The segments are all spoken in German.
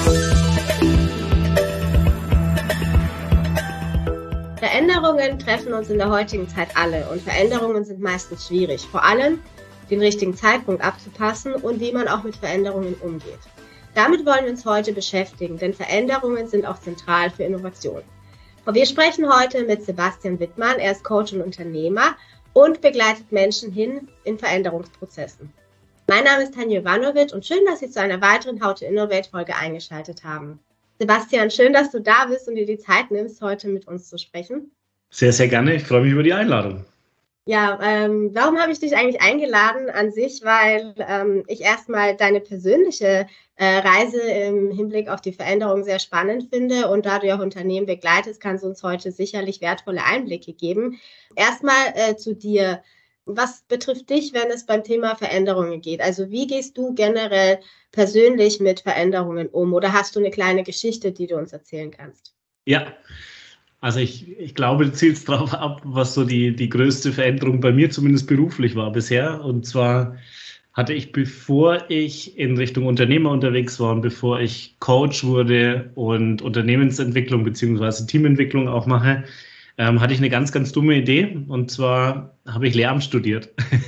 Veränderungen treffen uns in der heutigen Zeit alle und Veränderungen sind meistens schwierig, vor allem den richtigen Zeitpunkt abzupassen und wie man auch mit Veränderungen umgeht. Damit wollen wir uns heute beschäftigen, denn Veränderungen sind auch zentral für Innovation. Und wir sprechen heute mit Sebastian Wittmann, er ist Coach und Unternehmer und begleitet Menschen hin in Veränderungsprozessen. Mein Name ist Tanja Ivanovic und schön, dass Sie zu einer weiteren How to Innovate Folge eingeschaltet haben. Sebastian, schön, dass du da bist und dir die Zeit nimmst, heute mit uns zu sprechen. Sehr, sehr gerne. Ich freue mich über die Einladung. Ja, warum habe ich dich eigentlich eingeladen an sich? Weil ich erstmal deine persönliche Reise im Hinblick auf die Veränderung sehr spannend finde und da du ja auch Unternehmen begleitest, kannst du uns heute sicherlich wertvolle Einblicke geben. Erstmal zu dir. Was betrifft dich, wenn es beim Thema Veränderungen geht? Also wie gehst du generell persönlich mit Veränderungen um? Oder hast du eine kleine Geschichte, die du uns erzählen kannst? Ja, also ich glaube, du zielst darauf ab, was so die größte Veränderung bei mir zumindest beruflich war bisher. Und zwar hatte ich, bevor ich in Richtung Unternehmer unterwegs war und bevor ich Coach wurde und Unternehmensentwicklung bzw. Teamentwicklung auch mache, hatte ich eine ganz, ganz dumme Idee. Und zwar habe ich Lehramt studiert.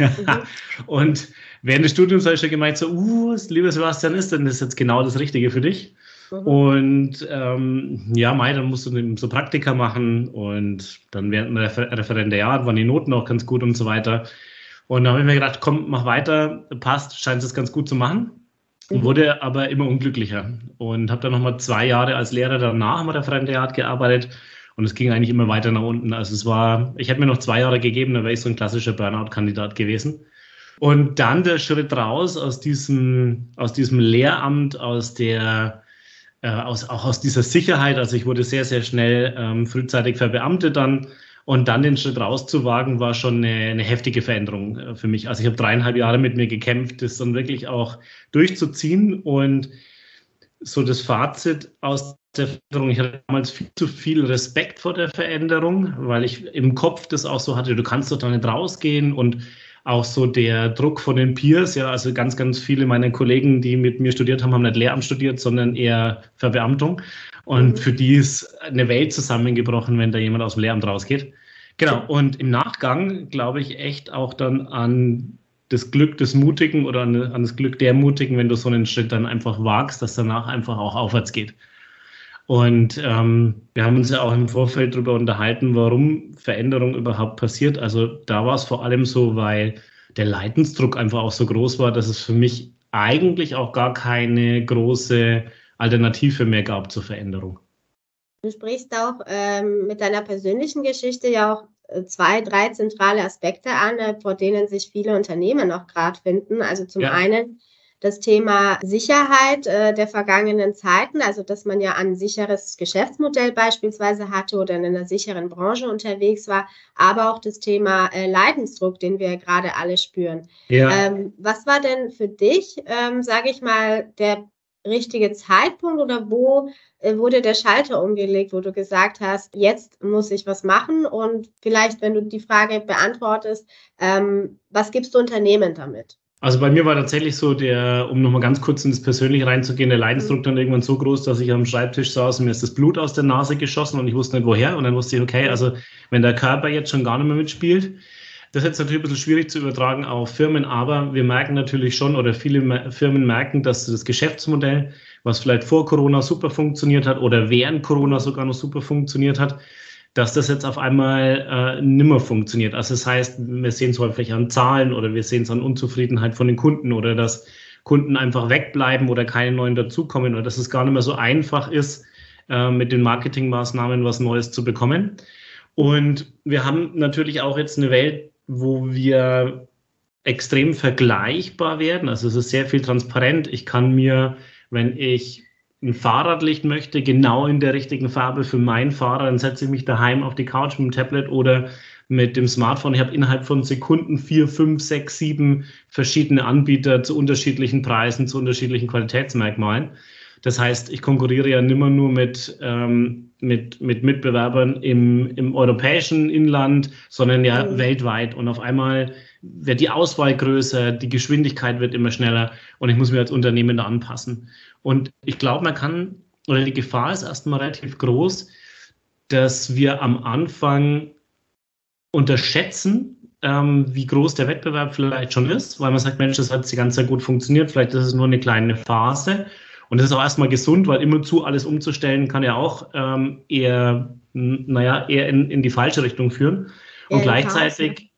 Und während des Studiums habe ich schon gemeint, so, lieber Sebastian, ist denn das jetzt genau das Richtige für dich? Und dann musst du so Praktika machen und dann während dem Referendariat waren die Noten auch ganz gut und so weiter. Und da habe ich mir gedacht, komm, mach weiter, passt, scheint es ganz gut zu machen. Wurde aber immer unglücklicher und habe dann nochmal 2 Jahre als Lehrer danach im Referendariat gearbeitet. Und es ging eigentlich immer weiter nach unten. Also ich hätte mir noch 2 Jahre gegeben, dann wäre ich so ein klassischer Burnout-Kandidat gewesen. Und dann der Schritt raus aus diesem Lehramt, aus dieser Sicherheit. Also ich wurde sehr, sehr schnell frühzeitig verbeamtet dann. Und dann den Schritt rauszuwagen, war schon eine heftige Veränderung für mich. Also ich habe 3,5 Jahre mit mir gekämpft, das dann wirklich auch durchzuziehen. Und so das Fazit aus der Veränderung, ich hatte damals viel zu viel Respekt vor der Veränderung, weil ich im Kopf das auch so hatte, du kannst doch da nicht rausgehen und auch so der Druck von den Peers, ja, also ganz, ganz viele meiner Kollegen, die mit mir studiert haben, haben nicht Lehramt studiert, sondern eher Verbeamtung und für die ist eine Welt zusammengebrochen, wenn da jemand aus dem Lehramt rausgeht. Genau, und im Nachgang glaube ich echt auch dann an das Glück des Mutigen oder an das Glück der Mutigen, wenn du so einen Schritt dann einfach wagst, dass danach einfach auch aufwärts geht. Und wir haben uns ja auch im Vorfeld darüber unterhalten, warum Veränderung überhaupt passiert. Also da war es vor allem so, weil der Leidensdruck einfach auch so groß war, dass es für mich eigentlich auch gar keine große Alternative mehr gab zur Veränderung. Du sprichst auch mit deiner persönlichen Geschichte ja auch 2, 3 zentrale Aspekte an, vor denen sich viele Unternehmen auch gerade finden. Also zum einen das Thema Sicherheit der vergangenen Zeiten, also dass man ja ein sicheres Geschäftsmodell beispielsweise hatte oder in einer sicheren Branche unterwegs war, aber auch das Thema Leidensdruck, den wir gerade alle spüren. Ja. Was war denn für dich, sage ich mal, der richtige Zeitpunkt oder wo wurde der Schalter umgelegt, wo du gesagt hast, jetzt muss ich was machen und vielleicht, wenn du die Frage beantwortest, was gibst du Unternehmen damit? Also bei mir war tatsächlich so um nochmal ganz kurz in das Persönliche reinzugehen, der Leidensdruck dann irgendwann so groß, dass ich am Schreibtisch saß und mir ist das Blut aus der Nase geschossen und ich wusste nicht woher und dann wusste ich, okay, also wenn der Körper jetzt schon gar nicht mehr mitspielt, das ist jetzt natürlich ein bisschen schwierig zu übertragen auf Firmen, aber wir merken natürlich schon oder viele Firmen merken, dass das Geschäftsmodell, was vielleicht vor Corona super funktioniert hat oder während Corona sogar noch super funktioniert hat, dass das jetzt auf einmal nimmer funktioniert. Also das heißt, wir sehen es häufig an Zahlen oder wir sehen es an Unzufriedenheit von den Kunden oder dass Kunden einfach wegbleiben oder keine neuen dazukommen oder dass es gar nicht mehr so einfach ist, mit den Marketingmaßnahmen was Neues zu bekommen. Und wir haben natürlich auch jetzt eine Welt, wo wir extrem vergleichbar werden. Also es ist sehr viel transparent. Ich kann mir, wenn ich ein Fahrradlicht möchte, genau in der richtigen Farbe für mein Fahrrad, dann setze ich mich daheim auf die Couch mit dem Tablet oder mit dem Smartphone. Ich habe innerhalb von Sekunden 4, 5, 6, 7 verschiedene Anbieter zu unterschiedlichen Preisen, zu unterschiedlichen Qualitätsmerkmalen. Das heißt, ich konkurriere ja nimmer nur mit Mitbewerbern im europäischen Inland, sondern ja weltweit. Und auf einmal wird die Auswahl größer, die Geschwindigkeit wird immer schneller und ich muss mich als Unternehmen da anpassen. Und ich glaube, die Gefahr ist erstmal relativ groß, dass wir am Anfang unterschätzen, wie groß der Wettbewerb vielleicht schon ist, weil man sagt, Mensch, das hat die ganze Zeit gut funktioniert, vielleicht ist es nur eine kleine Phase. Und das ist auch erstmal gesund, weil immerzu alles umzustellen kann ja auch eher in die falsche Richtung führen. Und gleichzeitig,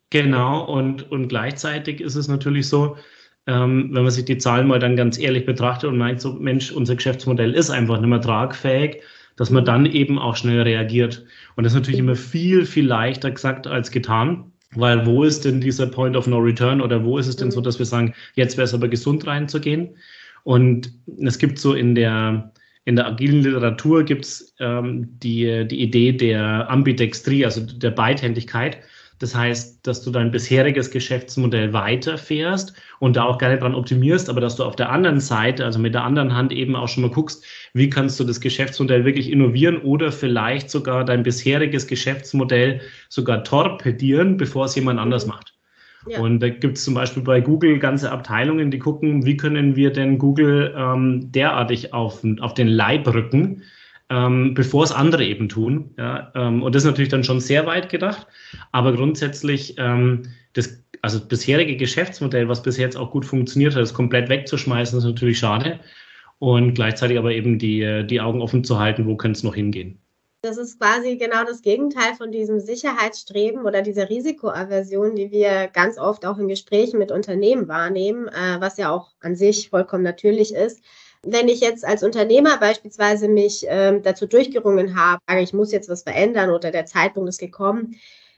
gleichzeitig ist es natürlich so, wenn man sich die Zahlen mal dann ganz ehrlich betrachtet und meint so, Mensch, unser Geschäftsmodell ist einfach nicht mehr tragfähig, dass man dann eben auch schnell reagiert. Und das ist natürlich immer viel, viel leichter gesagt als getan. Weil wo ist denn dieser Point of No Return oder wo ist es denn so, dass wir sagen, jetzt wäre es aber gesund reinzugehen? Und es gibt so in der agilen Literatur gibt es die Idee der Ambidextrie, also der Beidhändigkeit. Das heißt, dass du dein bisheriges Geschäftsmodell weiterfährst und da auch gerne dran optimierst, aber dass du auf der anderen Seite, also mit der anderen Hand eben auch schon mal guckst, wie kannst du das Geschäftsmodell wirklich innovieren oder vielleicht sogar dein bisheriges Geschäftsmodell sogar torpedieren, bevor es jemand anders macht. Ja. Und da gibt es zum Beispiel bei Google ganze Abteilungen, die gucken, wie können wir denn Google derartig auf den Leib rücken, bevor es andere eben tun. Ja, und das ist natürlich dann schon sehr weit gedacht, aber grundsätzlich das bisherige Geschäftsmodell, was bis jetzt auch gut funktioniert hat, das komplett wegzuschmeißen, ist natürlich schade und gleichzeitig aber eben die Augen offen zu halten, wo könnte es noch hingehen. Das ist quasi genau das Gegenteil von diesem Sicherheitsstreben oder dieser Risikoaversion, die wir ganz oft auch in Gesprächen mit Unternehmen wahrnehmen, was ja auch an sich vollkommen natürlich ist. Wenn ich jetzt als Unternehmer beispielsweise mich dazu durchgerungen habe, ich muss jetzt was verändern oder der Zeitpunkt ist gekommen,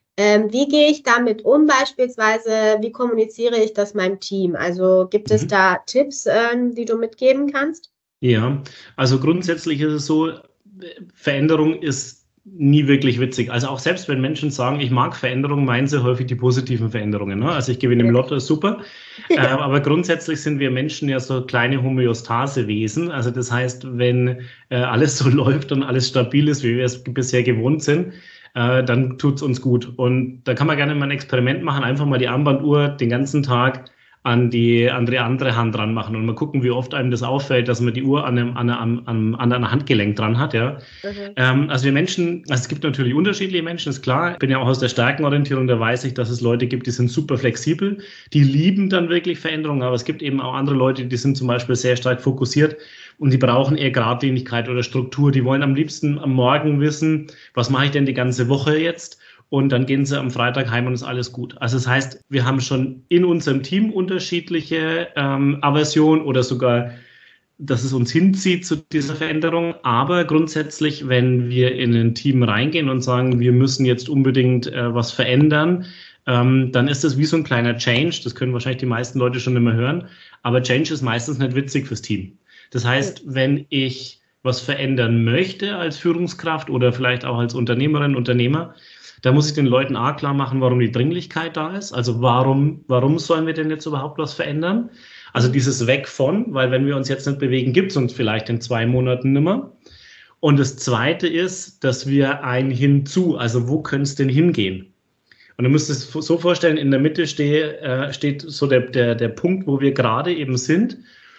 wie gehe ich damit um beispielsweise, wie kommuniziere ich das meinem Team? Also gibt es da Tipps, die du mitgeben kannst? Ja, also grundsätzlich ist es so, Veränderung ist nie wirklich witzig. Also auch selbst wenn Menschen sagen, ich mag Veränderungen, meinen sie häufig die positiven Veränderungen. Ne? Also ich gewinne im Lotto, ist super. Aber grundsätzlich sind wir Menschen ja so kleine Homöostasewesen. Also das heißt, wenn alles so läuft und alles stabil ist, wie wir es bisher gewohnt sind, dann tut es uns gut. Und da kann man gerne mal ein Experiment machen, einfach mal die Armbanduhr den ganzen Tag an die andere Hand dran machen und mal gucken, wie oft einem das auffällt, dass man die Uhr an einem Handgelenk dran hat. Ja. Also wir Menschen, es gibt natürlich unterschiedliche Menschen, ist klar. Ich bin ja auch aus der Stärkenorientierung, da weiß ich, dass es Leute gibt, die sind super flexibel, die lieben dann wirklich Veränderungen, aber es gibt eben auch andere Leute, die sind zum Beispiel sehr stark fokussiert und die brauchen eher Geradlinigkeit oder Struktur. Die wollen am liebsten am Morgen wissen, was mache ich denn die ganze Woche jetzt? Und dann gehen sie am Freitag heim und ist alles gut. Also das heißt, wir haben schon in unserem Team unterschiedliche Aversion oder sogar, dass es uns hinzieht zu dieser Veränderung. Aber grundsätzlich, wenn wir in ein Team reingehen und sagen, wir müssen jetzt unbedingt was verändern, dann ist das wie so ein kleiner Change. Das können wahrscheinlich die meisten Leute schon immer hören. Aber Change ist meistens nicht witzig fürs Team. Das heißt, wenn ich was verändern möchte als Führungskraft oder vielleicht auch als Unternehmerin, Unternehmer, da muss ich den Leuten klar machen, warum die Dringlichkeit da ist. Also warum sollen wir denn jetzt überhaupt was verändern? Also dieses Weg von, weil wenn wir uns jetzt nicht bewegen, gibt es uns vielleicht in 2 Monaten nimmer. Und das Zweite ist, dass wir ein Hinzu, also wo könnte es denn hingehen? Und du musst es so vorstellen, in der Mitte steht so der Punkt, wo wir gerade eben sind.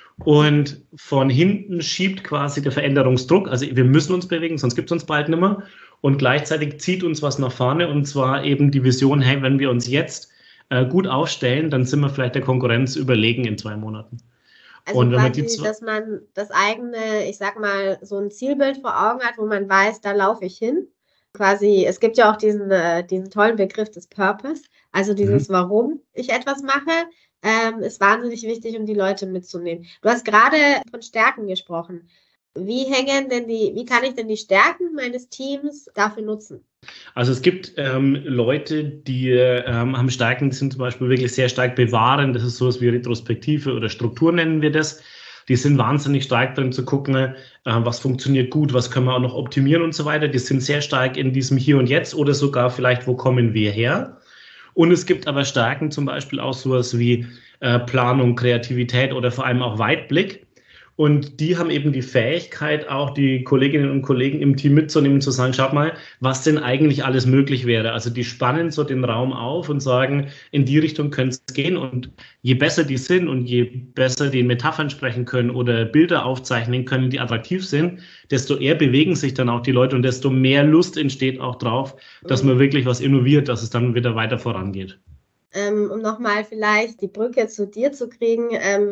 Und von hinten schiebt quasi der Veränderungsdruck. Also wir müssen uns bewegen, sonst gibt es uns bald nimmer. Und gleichzeitig zieht uns was nach vorne und zwar eben die Vision, hey, wenn wir uns jetzt gut aufstellen, dann sind wir vielleicht der Konkurrenz überlegen in 2 Monaten. Also und quasi, dass man das eigene, ich sag mal, so ein Zielbild vor Augen hat, wo man weiß, da laufe ich hin. Quasi, es gibt ja auch diesen tollen Begriff des Purpose, also dieses Warum ich etwas mache, ist wahnsinnig wichtig, um die Leute mitzunehmen. Du hast gerade von Stärken gesprochen. Wie kann ich denn die Stärken meines Teams dafür nutzen? Also es gibt Leute, die haben Stärken, die sind zum Beispiel wirklich sehr stark bewahren. Das ist sowas wie Retrospektive oder Struktur nennen wir das. Die sind wahnsinnig stark drin zu gucken, was funktioniert gut, was können wir auch noch optimieren und so weiter. Die sind sehr stark in diesem Hier und Jetzt oder sogar vielleicht, wo kommen wir her? Und es gibt aber Stärken, zum Beispiel auch sowas wie Planung, Kreativität oder vor allem auch Weitblick. Und die haben eben die Fähigkeit, auch die Kolleginnen und Kollegen im Team mitzunehmen, zu sagen, schaut mal, was denn eigentlich alles möglich wäre. Also die spannen so den Raum auf und sagen, in die Richtung könnte es gehen. Und je besser die sind und je besser die in Metaphern sprechen können oder Bilder aufzeichnen können, die attraktiv sind, desto eher bewegen sich dann auch die Leute und desto mehr Lust entsteht auch drauf, dass man wirklich was innoviert, dass es dann wieder weiter vorangeht. Um nochmal vielleicht die Brücke zu dir zu kriegen,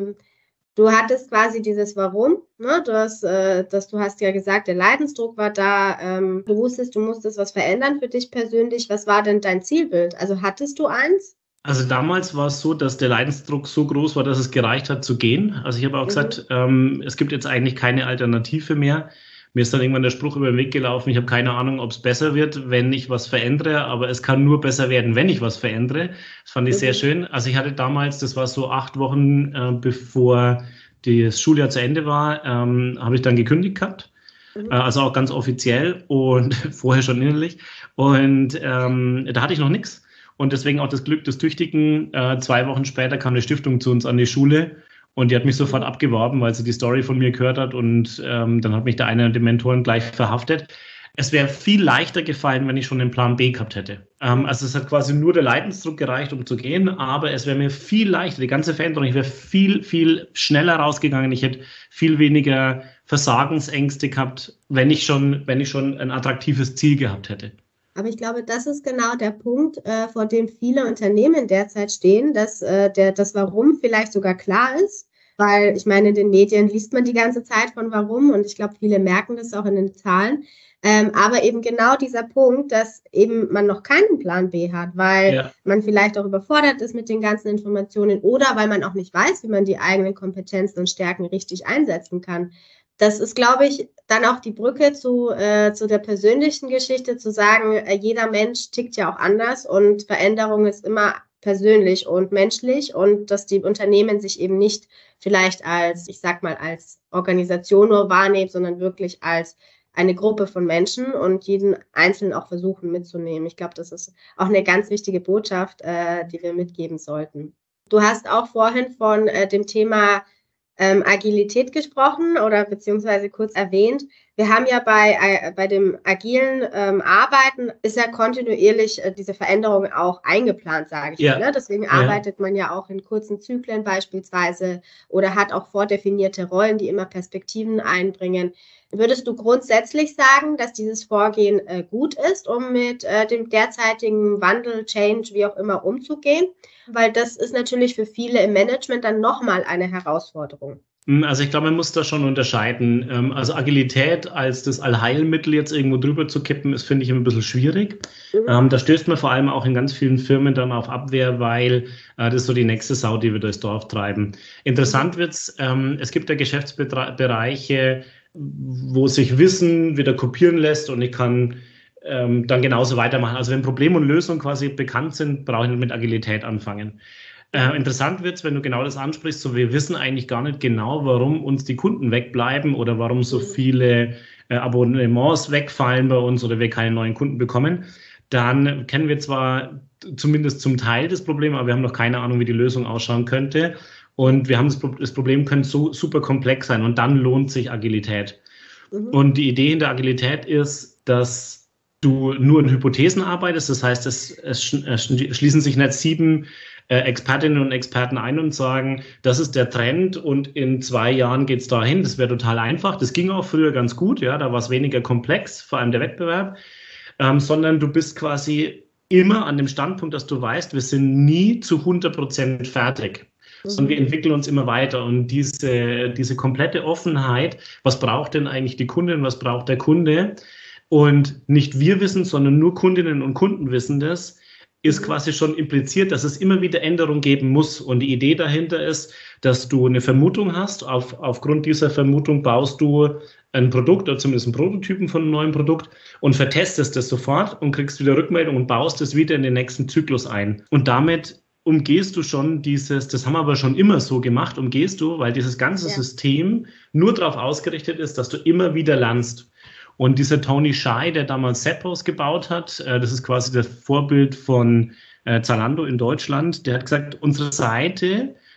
du hattest quasi dieses Warum, ne? Du hast ja gesagt, der Leidensdruck war da, du wusstest, du musstest was verändern für dich persönlich. Was war denn dein Zielbild? Also hattest du eins? Also damals war es so, dass der Leidensdruck so groß war, dass es gereicht hat zu gehen. Also ich habe auch gesagt, es gibt jetzt eigentlich keine Alternative mehr. Mir ist dann irgendwann der Spruch über den Weg gelaufen, ich habe keine Ahnung, ob es besser wird, wenn ich was verändere, aber es kann nur besser werden, wenn ich was verändere. Das fand ich sehr schön. Also ich hatte damals, das war so 8 Wochen, bevor das Schuljahr zu Ende war, habe ich dann gekündigt gehabt. Also auch ganz offiziell und vorher schon innerlich. Und da hatte ich noch nichts. Und deswegen auch das Glück des Tüchtigen. 2 Wochen später kam eine Stiftung zu uns an die Schule. Und die hat mich sofort abgeworben, weil sie die Story von mir gehört hat. Und dann hat mich der eine der Mentoren gleich verhaftet. Es wäre viel leichter gefallen, wenn ich schon einen Plan B gehabt hätte. Also es hat quasi nur der Leidensdruck gereicht, um zu gehen. Aber es wäre mir viel leichter, die ganze Veränderung, ich wäre viel, viel schneller rausgegangen. Ich hätte viel weniger Versagensängste gehabt, wenn ich schon ein attraktives Ziel gehabt hätte. Aber ich glaube, das ist genau der Punkt, vor dem viele Unternehmen derzeit stehen, dass das Warum vielleicht sogar klar ist, weil ich meine, in den Medien liest man die ganze Zeit von Warum und ich glaube, viele merken das auch in den Zahlen. Aber eben genau dieser Punkt, dass eben man noch keinen Plan B hat, weil man vielleicht auch überfordert ist mit den ganzen Informationen oder weil man auch nicht weiß, wie man die eigenen Kompetenzen und Stärken richtig einsetzen kann. Das ist, glaube ich, dann auch die Brücke zu der persönlichen Geschichte, zu sagen, jeder Mensch tickt ja auch anders und Veränderung ist immer persönlich und menschlich und dass die Unternehmen sich eben nicht vielleicht als, ich sag mal, als Organisation nur wahrnehmen, sondern wirklich als eine Gruppe von Menschen und jeden Einzelnen auch versuchen mitzunehmen. Ich glaube, das ist auch eine ganz wichtige Botschaft, die wir mitgeben sollten. Du hast auch vorhin von dem Thema Agilität gesprochen oder beziehungsweise kurz erwähnt. Wir haben ja bei dem agilen Arbeiten ist ja kontinuierlich diese Veränderung auch eingeplant, sage ich mal. Ne? Deswegen arbeitet man ja auch in kurzen Zyklen beispielsweise oder hat auch vordefinierte Rollen, die immer Perspektiven einbringen. Würdest du grundsätzlich sagen, dass dieses Vorgehen gut ist, um mit dem derzeitigen Wandel, Change, wie auch immer umzugehen? Weil das ist natürlich für viele im Management dann nochmal eine Herausforderung. Also ich glaube, man muss da schon unterscheiden. Also Agilität als das Allheilmittel jetzt irgendwo drüber zu kippen, ist, finde ich, ein bisschen schwierig. Da stößt man vor allem auch in ganz vielen Firmen dann auf Abwehr, weil das ist so die nächste Sau, die wir durchs Dorf treiben. Interessant wird's, es gibt ja Geschäftsbereiche, wo sich Wissen wieder kopieren lässt und ich kann dann genauso weitermachen. Also wenn Problem und Lösung quasi bekannt sind, brauche ich nicht mit Agilität anfangen. Interessant wird es, wenn du genau das ansprichst, so wir wissen eigentlich gar nicht genau, warum uns die Kunden wegbleiben oder warum so viele Abonnements wegfallen bei uns oder wir keine neuen Kunden bekommen. Dann kennen wir zwar zumindest zum Teil das Problem, aber wir haben noch keine Ahnung, wie die Lösung ausschauen könnte. Und wir haben das Problem könnte so super komplex sein und dann lohnt sich Agilität. Und die Idee in der Agilität ist, dass du nur in Hypothesen arbeitest. Das heißt, es schließen sich nicht 7 Expertinnen und Experten ein und sagen, das ist der Trend und in 2 Jahren geht es dahin. Das wäre total einfach. Das ging auch früher ganz gut. Ja, da war es weniger komplex, vor allem der Wettbewerb. Sondern du bist quasi immer an dem Standpunkt, dass du weißt, wir sind nie zu 100% fertig. Sondern wir entwickeln uns immer weiter und diese komplette Offenheit, was braucht denn eigentlich die Kundin, was braucht der Kunde und nicht wir wissen, sondern nur Kundinnen und Kunden wissen das, ist quasi schon impliziert, dass es immer wieder Änderungen geben muss und die Idee dahinter ist, dass du eine Vermutung hast, aufgrund dieser Vermutung baust du ein Produkt oder zumindest einen Prototypen von einem neuen Produkt und vertestest das sofort und kriegst wieder Rückmeldung und baust es wieder in den nächsten Zyklus ein und damit umgehst du schon das haben wir aber schon immer so gemacht, weil dieses ganze System nur darauf ausgerichtet ist, dass du immer wieder lernst. Und dieser Tony Hsieh, der damals Zappos gebaut hat, das ist quasi das Vorbild von Zalando in Deutschland, der hat gesagt, unsere Seite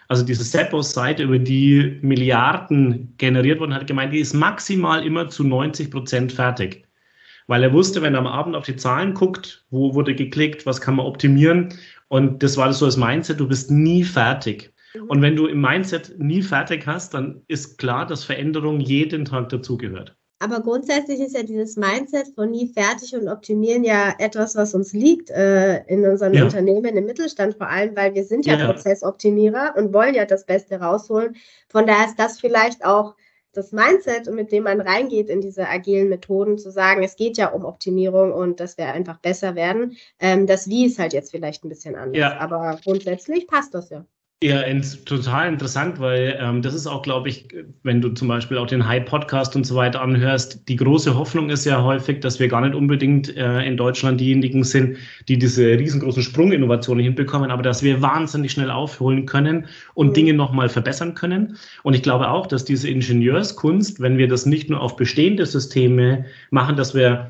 also diese Seppos-Seite, über die Milliarden generiert wurden, hat gemeint, die ist maximal immer zu 90% fertig. Weil er wusste, wenn er am Abend auf die Zahlen guckt, wo wurde geklickt, was kann man optimieren. Und das war so das Mindset, du bist nie fertig. Und wenn du im Mindset nie fertig hast, dann ist klar, dass Veränderung jeden Tag dazugehört. Aber grundsätzlich ist ja dieses Mindset von nie fertig und optimieren ja etwas, was uns liegt in unseren Unternehmen, im Mittelstand vor allem, weil wir sind ja Prozessoptimierer und wollen ja das Beste rausholen. Von daher ist das vielleicht auch das Mindset, mit dem man reingeht in diese agilen Methoden, zu sagen, es geht ja um Optimierung und dass wir einfach besser werden. Das Wie ist halt jetzt vielleicht ein bisschen anders, aber grundsätzlich passt das ja. Ja, total interessant, weil das ist auch, glaube ich, wenn du zum Beispiel auch den Hype-Podcast und so weiter anhörst, die große Hoffnung ist ja häufig, dass wir gar nicht unbedingt in Deutschland diejenigen sind, die diese riesengroßen Sprunginnovationen hinbekommen, aber dass wir wahnsinnig schnell aufholen können und Dinge nochmal verbessern können. Und ich glaube auch, dass diese Ingenieurskunst, wenn wir das nicht nur auf bestehende Systeme machen, dass wir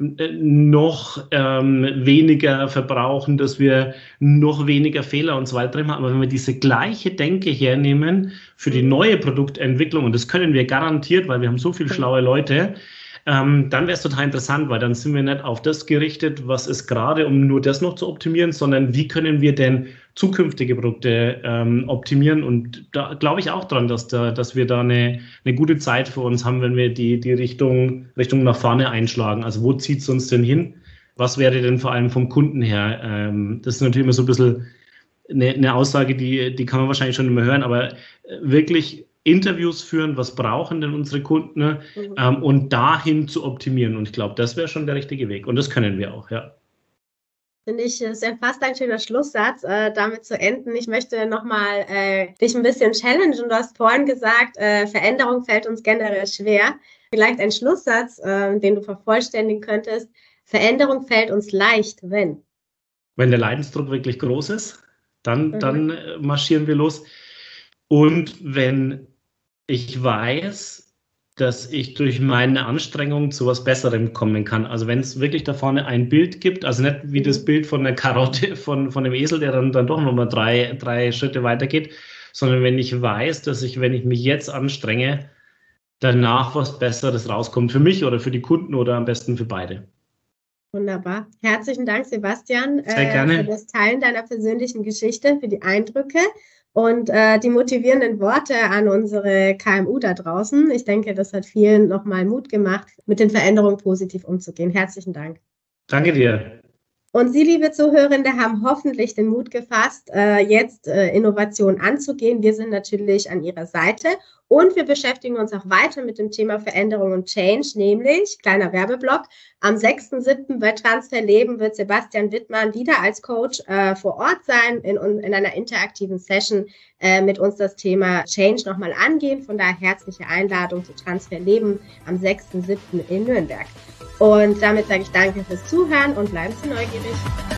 noch weniger verbrauchen, dass wir noch weniger Fehler und so weiter drin haben. Aber wenn wir diese gleiche Denke hernehmen für die neue Produktentwicklung, und das können wir garantiert, weil wir haben so viele schlaue Leute, dann wäre es total interessant, weil dann sind wir nicht auf das gerichtet, was ist gerade, um nur das noch zu optimieren, sondern wie können wir denn zukünftige Produkte optimieren. Und da glaube ich auch dran, dass wir da eine gute Zeit für uns haben, wenn wir die Richtung nach vorne einschlagen. Also wo zieht es uns denn hin? Was wäre denn vor allem vom Kunden her? Das ist natürlich immer so ein bisschen eine Aussage, die kann man wahrscheinlich schon immer hören, aber wirklich Interviews führen, was brauchen denn unsere Kunden, und dahin zu optimieren. Und ich glaube, das wäre schon der richtige Weg. Und das können wir auch, ja. Finde ich, ist ja fast ein schöner Schlusssatz, damit zu enden. Ich möchte nochmal dich ein bisschen challengen. Du hast vorhin gesagt, Veränderung fällt uns generell schwer. Vielleicht ein Schlusssatz, den du vervollständigen könntest. Veränderung fällt uns leicht, wenn? Wenn der Leidensdruck wirklich groß ist, dann marschieren wir los. Und wenn ich weiß, dass ich durch meine Anstrengung zu was Besserem kommen kann. Also wenn es wirklich da vorne ein Bild gibt, also nicht wie das Bild von der Karotte, von dem Esel, der dann doch nochmal drei Schritte weitergeht, sondern wenn ich weiß, dass wenn ich mich jetzt anstrenge, danach was Besseres rauskommt für mich oder für die Kunden oder am besten für beide. Wunderbar. Herzlichen Dank, Sebastian, sehr gerne, für das Teilen deiner persönlichen Geschichte, für die Eindrücke und die motivierenden Worte an unsere KMU da draußen. Ich denke, das hat vielen nochmal Mut gemacht, mit den Veränderungen positiv umzugehen. Herzlichen Dank. Danke dir. Und Sie, liebe Zuhörende, haben hoffentlich den Mut gefasst, jetzt Innovation anzugehen. Wir sind natürlich an Ihrer Seite und wir beschäftigen uns auch weiter mit dem Thema Veränderung und Change, nämlich, kleiner Werbeblock, am 6.7. bei Transfer Leben wird Sebastian Wittmann wieder als Coach vor Ort sein, in einer interaktiven Session mit uns das Thema Change nochmal angehen. Von daher herzliche Einladung zu Transfer Leben am 6.7. in Nürnberg. Und damit sage ich danke fürs Zuhören und bleiben Sie neugierig.